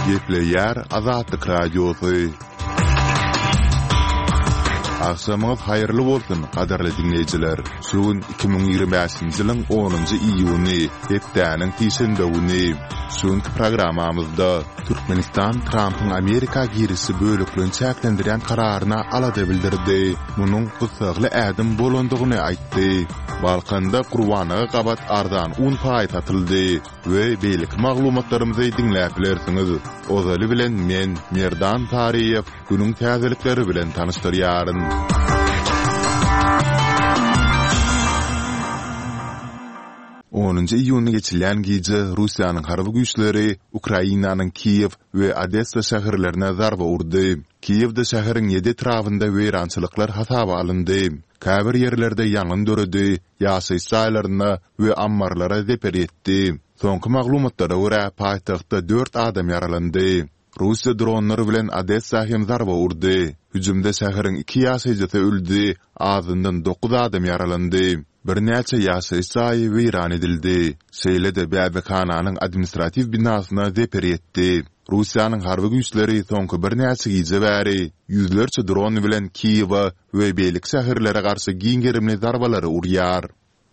Gepleyer Azatlyk Radiosu. Akşamınız hayırlı bolsun, qadarly dinleyijiler. Şugun 2025-nji ýylyň 10-njy iýuny, hepdäniň tiýşende güni. Şuňky programamyzda Türkmenistan Trump'yň Amerika girişi bölüklerini çäklendirýän kararyna alada bildirdi. Munyň gysagly ädim bolandygyny aýtdy. Balkanda Gurbanyga gabat ardan un paý satyldy we beýlik maglumatlarymyzy dinläp bilersiňiz. Ozaly bilen men Merdan Tariýew günüň täzelikleri bilen tanıştyrýaryn. Onuncu iyunu geçilen gece Rusya'nın harbi güçleri Ukrayna'nın Kiyev ve Odessa şehirlerine zarba urdu. Kiyev'de şehrin 7 tarafında weyrançylykllar hasaba alındı. Käbir yerlerde yangın döredi, ýaşaýyş saýlaryna we ammarlara zeper etdi. Soňky maglumatlara görä paýtagtda 4 adam yaralandy. Rusya dronları bilen Odessa hem zarba urdu. Hüjümde şäheriň 2 ýaşaýjysy öldü, azyndan 9 adam yaralandy. Bir näçe ýaşaýyş saýy weýran edildi. Şeýle-de Bäbekananyň administrativ binasyna zeper etdi. Russiýanyň harby güýçleri soňky bir näçe gije bäri ýüzlerçe dron bilen Kiýewa we beýlik şäherlere garşy giňgerimli zarbalary urýar.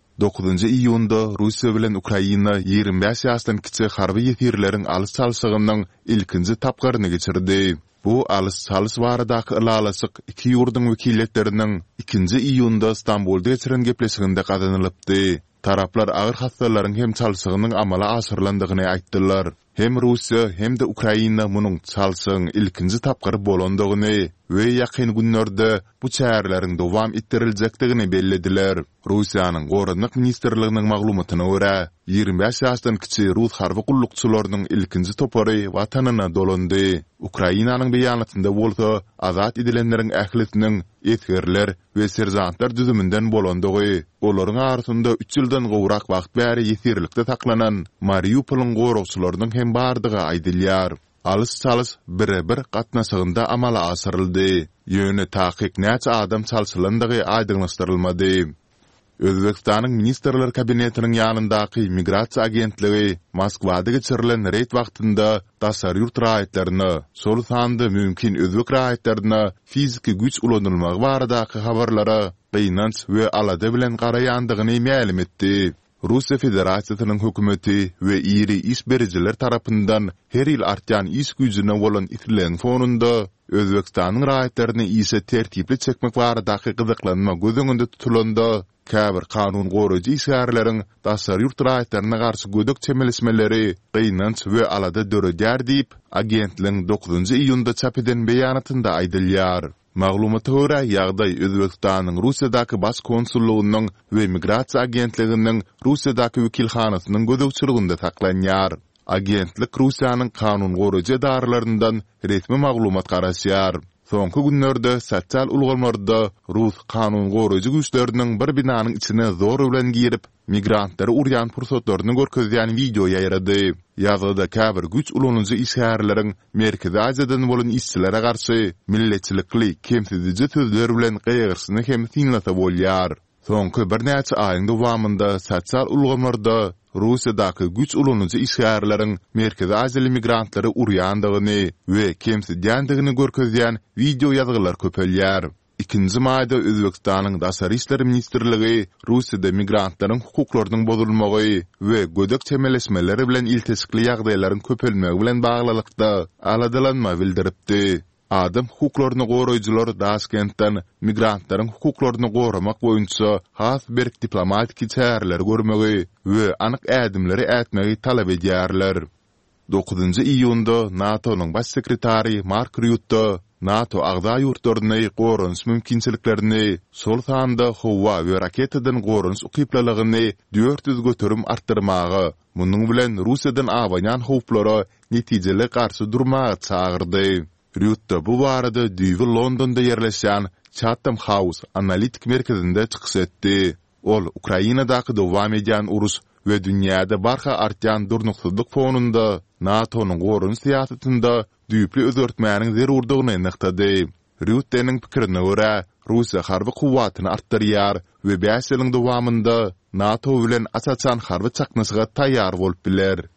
9-njy iýunda Russiýa bilen Ukraina 25 ýaşdan kiçik harby ýetirleriň alys çalşygynyň ilkinji tapgaryny geçirdi. Bu alys çalış baradaky ylalasyk iki ýurduň wekilletleriniň 2-nji iýunda Stambolda geçiren gepleşiginde gazanylypdy. Taraplar agyr hassalaryň hem çalşygynyň amala aşyrlandygyny aýtdylar. Hem Russiýa hem de Ukraina munyň çalşygyň ilkinji tapgary bolandygyny we ýakyn günlerde bu çärleriň dowam ettiriljekdigini bellediler. Russiýanyň Gorunlyk ministrliginiň maglumatyna görä, 25 ýaşdan kiçik Rus harby gullukçylarynyň ilkinji topary watanyna dolandy. Ukrainanyň beýanatynda bolsa, azat edilenleriň ählisiniň etgerler we serzantlar düzümünden bolandygy, olaryň arasynda 3 ýyldan gowrak wagt bäri ýetirlikde saklanan Mariupolyň gorukçylarynyň hem bardygy aýdylýar. Alys çalış bir gatnaşygynda amala aşyryldy. Ýöne takyk näçe adam çalşylandygy aýdyglaşdyrylmady. Özbekistanyň ministrler kabinetiniň ýanyndaky migrasiýa agentligi Moskwada geçirilen reýt wagtynda daşary ýurt raýatlaryny, şol sandy mümkin özbek raýatlaryna fiziki güç ulanylmagy baradaky habarlara gynanç we alada bilen garaýandygyny ma'lum etdi. Russiya Federasiýasynyň hökümeti we iri iş berijiler tarapyndan her ýyl artýan iş güjüne bolan itilen fonunda Özbekistanyň raýatlaryny ise tertipli çekmek baradaky gyzyklanma göz öňünde tutulanda käbir kanun goraýjy işgärleriň daşary ýurt raýatlaryna garşy gödök çemeleşmeleri gynanç we alada döredýär diýip agentligiň 9-njy iýunda çap eden beýanatynda aýdylýar. Maglumata görä ýagdaý Özbekistanyň Russiýadaky baş konsullugynyň we migrasiýa agentliginiň Russiýadaky wekilhanasynyň gödökçiliginde saklanýar. Agentlik Russiýanyň kanun goraýjy edarlaryndan resmi maglumat garaşýar. Soňky günlerde sosial ulgamlarda Rus kanun goraýjy güýçleriniň bir binanyň içine zor bilen girip migrantlary urýan pursatlaryny görkezýän video ýaýrady. Ýazgyda käbir güç ulanıcı işgärleriň Merkezi Aziýadan bolan işçilere garşy milletçilikli, kemsiziji sözler bilen gygyrsyny hem tinlata bolýar. Soňky bir näçe aýyň dowamında sosial ulgamlarda Russiýadaky güç ulanıcı işgärleriň Merkezi Aziýaly migrantlary urýandygyny we kemsizýändigini görkezýän video ýazgylar köpelýär. 2-nji maýda Özbekistanyň Daşary işleri ministrligi Russiýada migrantlaryň hukuklarynyň bozulmagy we gödök çemeleşmeleri bilen iltesikli ýagdaýlaryň köpelmegi bilen baglykda aladalanma bildiripdi. Adam hukuklaryny goraýjylar Daşkentden migrantlaryň hukuklaryny goramak boýunça has bir diplomatik çäreler görmegi we anyk ädimleri ätmegi talap edýärler. 9-njy iýunda NATO'nyň baş sekretary Mark Rutte NATO agda ýurtlaryny gorunç mümkinçiliklerini, şol sanda howa we raketadan gorunç ukyplalygyny 400 götürüm artdyrmagy, munyň bilen Russiýadan awaňan howplara netijeli garşy durmagy çagyrdy. Rutte bu barada düýbi Londonda ýerleşen Chatham House analitik merkezinde çykyş etdi. Ol Ukrainadaky dowam edýän urus we dünýäde barha artýan durnuksuzlyk fonunda NATO'nyň gorunç siýasatynda düýpli özörtmäniň zerurdygyny nyktady. Rutte'niň pikirine görä, Russiýa harby kuwwatyny artdyrýar we 5 ýylyň dowamında NATO bilen açaçan harby çaknaşyga taýýar bolup biler.